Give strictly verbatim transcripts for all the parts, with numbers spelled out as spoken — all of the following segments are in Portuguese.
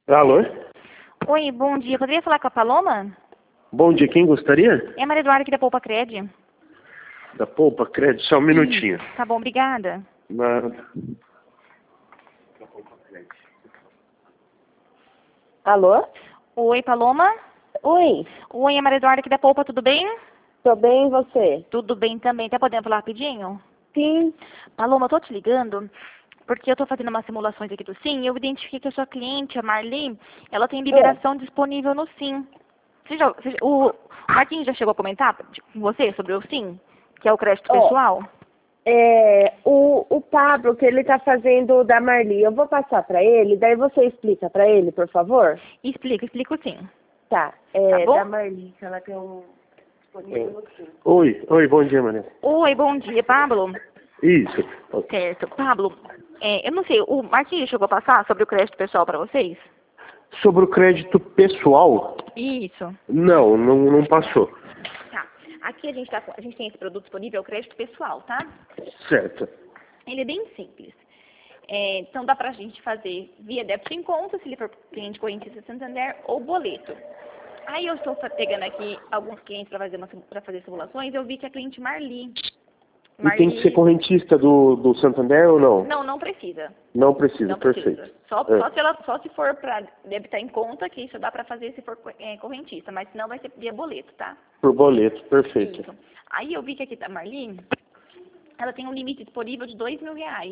Alô? Oi, bom dia. Poderia falar com a Paloma? Bom dia, quem gostaria? É a Maria Eduarda aqui da Poupa Cred. Da Poupa Crédito, só um minutinho. Ih, tá bom, obrigada. Na... Alô? Oi, Paloma? Oi, Oi, é a Maria Eduarda aqui da Poupa, tudo bem? tô bem e você? Tudo bem também. Tá podendo falar rapidinho? Sim. Paloma, eu tô te ligando porque eu tô fazendo umas simulações aqui do Sim e eu identifiquei que a sua cliente, a Marli, ela tem liberação disponível no Sim. Você já, você, o Marquinhos já chegou a comentar com você sobre o Sim, que é o crédito Ó, pessoal? É, o, o Pablo, que ele tá fazendo da Marli, eu vou passar pra ele, daí você explica pra ele, por favor? Explica, explico sim. Tá, é Tá bom? da Marli, que ela tem um disponível no Sim. Oi, oi, bom dia, Maria. Oi, bom dia, Pablo. Isso. Certo. Pablo, é, eu não sei, o Marquinhos chegou a passar sobre o crédito pessoal para vocês? Sobre o crédito pessoal? Isso. Não, não, não passou. Tá. Aqui a gente, tá, com- a gente tem esse produto disponível, é o crédito pessoal, tá? Certo. Ele é bem simples. É, então dá pra gente fazer via débito em conta, se ele for cliente correntista Santander, ou boleto. Aí eu estou fa- pegando aqui alguns clientes para fazer, para fazer simulações, eu vi que a cliente Marli. E tem que ser correntista do, do Santander ou não? Não, não precisa. Não precisa, Não precisa. perfeito. Só, É. só, se ela, só se for para debitar em conta, que isso dá para fazer se for co- é, correntista, mas senão vai ser via boleto, tá? Por boleto, perfeito. Isso. Aí eu vi que aqui da Marli, ela tem um limite disponível de dois mil reais.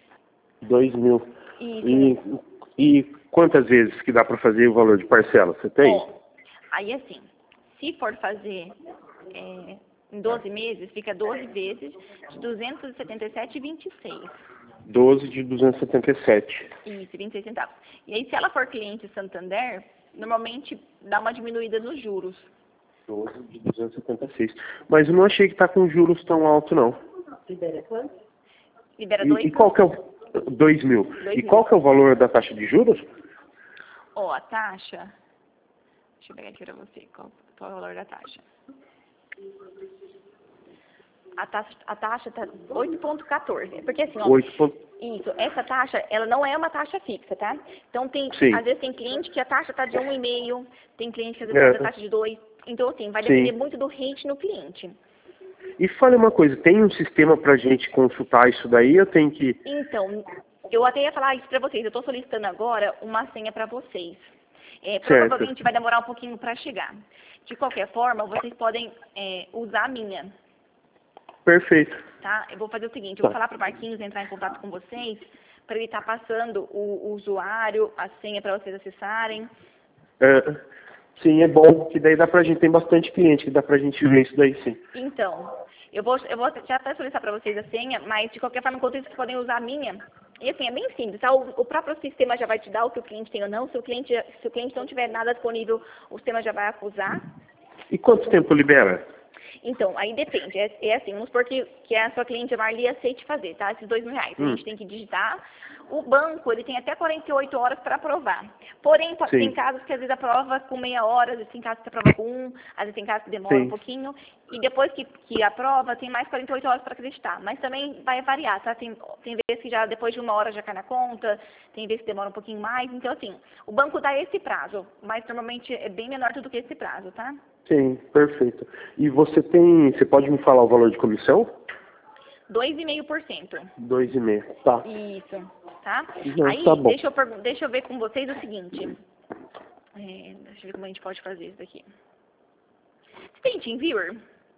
Dois mil. Isso. E, e quantas vezes que dá para fazer o valor de parcela? Você tem? Ó, aí assim, se for fazer é, em doze meses, fica doze vezes de duzentos e setenta e sete vírgula vinte e seis. doze de duzentos e setenta e sete. Isso, vinte e seis centavos. E aí, se ela for cliente Santander, normalmente dá uma diminuída nos juros. doze de duzentos e setenta e seis. Mas eu não achei que tá com juros tão alto, não. Libera quanto? Libera E, dois e qual que é o... dois mil. Dois E mil. qual que é o valor da taxa de juros? Ó, a taxa. Deixa eu pegar aqui pra você. Qual, qual é o valor da taxa? A taxa, a taxa tá oito vírgula quatorze. Porque assim, ó, oito ponto... isso, essa taxa, ela não é uma taxa fixa, tá? Então, tem, Sim. às vezes tem cliente que a taxa tá de um vírgula cinco, tem cliente que às vezes É. faz a taxa de dois. Então, assim, vai Sim. depender muito do rate no cliente. E fale uma coisa, tem um sistema pra gente consultar isso daí? Eu tenho que... Então, eu até ia falar isso pra vocês. Eu tô solicitando agora uma senha pra vocês. É, Certo. provavelmente vai demorar um pouquinho pra chegar. De qualquer forma, vocês podem é, usar a minha, Perfeito. tá? Eu vou fazer o seguinte, eu Tá. vou falar pro Marquinhos entrar em contato com vocês para ele estar passando o, o usuário, a senha para vocês acessarem. É, sim, é bom, que daí dá pra gente, tem bastante cliente que dá pra gente ver isso daí, sim. Então, eu vou, eu vou já até solicitar para vocês a senha, mas de qualquer forma, enquanto isso, vocês podem usar a minha. E assim, é bem simples, tá? O, o próprio sistema já vai te dar o que o cliente tem ou não. Se o cliente, se o cliente não tiver nada disponível, o sistema já vai acusar. E quanto tempo libera? Então, aí depende. É, é assim, vamos supor que, que a sua cliente Marli aceite fazer, tá? Esses dois mil reais. Hum. A gente tem que digitar. O banco, ele tem até quarenta e oito horas para aprovar. Porém, po- Sim. tem casos que às vezes aprova com meia hora, às vezes tem casos que aprova com um, às vezes tem casos que demora Sim. um pouquinho. E depois que, que aprova, tem mais quarenta e oito horas para acreditar. Mas também vai variar, tá? Tem, tem vezes que já depois de uma hora já cai na conta, tem vezes que demora um pouquinho mais. Então, assim, o banco dá esse prazo, mas normalmente é bem menor do que esse prazo, tá? Sim, perfeito. E você tem, você pode me falar o valor de comissão? dois vírgula cinco por cento. Dois e meio, tá. Isso, tá? Não, Aí, tá bom. deixa eu, pergun- deixa eu ver com vocês o seguinte. É, deixa eu ver como a gente pode fazer isso daqui. Você tem TeamViewer?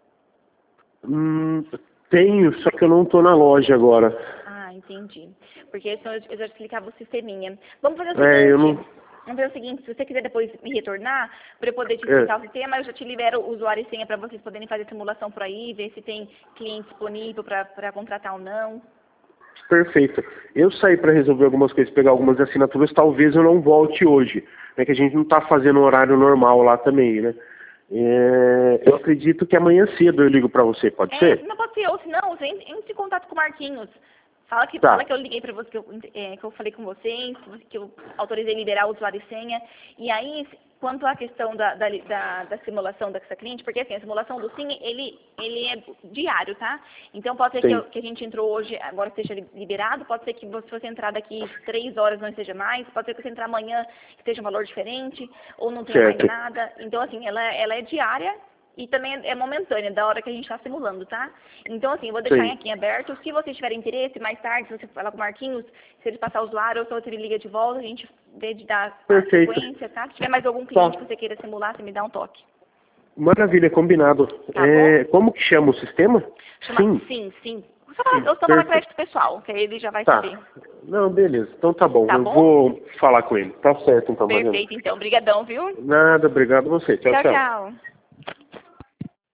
Hum, tenho, só que eu não tô na loja agora. Ah, entendi. Porque senão eu eu já explicava o sisteminha. Vamos fazer o É, seguinte. eu não... Vamos fazer o seguinte, se você quiser depois me retornar, para eu poder te É. explicar o sistema, eu já te libero o usuário e senha para vocês poderem fazer simulação por aí, ver se tem cliente disponível para contratar ou não. Perfeito. Eu saí para resolver algumas coisas, pegar algumas assinaturas, talvez eu não volte hoje, né? Que a gente não está fazendo horário normal lá também, né? É, eu acredito que amanhã cedo eu ligo para você, pode É, ser? não pode ser, ou se não, você entre entre em contato com o Marquinhos. Fala que, Tá. fala que eu liguei para você, que eu, é, que eu falei com vocês, que eu autorizei liberar o usuário e senha. E aí, quanto à questão da, da, da, da simulação dessa cliente, porque assim, a simulação do Sim, ele, ele é diário, tá? Então pode ser que, eu, que a gente entrou hoje, agora esteja liberado, pode ser que se você entrar daqui três horas não esteja mais, pode ser que você entrar amanhã esteja um valor diferente, ou não tenha mais nada. Então assim, ela, ela é diária e também é momentânea, da hora que a gente está simulando, tá? Então assim, eu vou deixar Sim. aqui em aberto, se você tiver interesse, mais tarde, se você falar com o Marquinhos, se ele passar o usuário ou se você liga de volta, a gente vê de dar a Perfeito. sequência, tá? Se tiver mais algum cliente Tá. que você queira simular, você me dá um toque. Maravilha, combinado. Tá É, como que chama o sistema? Chama Sim. sim, sim. Só fala, eu só falo Perfeito. crédito pessoal, que aí ele já vai Tá. saber. Não, beleza. Então tá bom. Tá eu bom? vou falar com ele. Tá certo, então, Mariana. Perfeito, então. Obrigadão, viu? Nada, obrigado a você. Tchau, Tchau, tchau. tchau.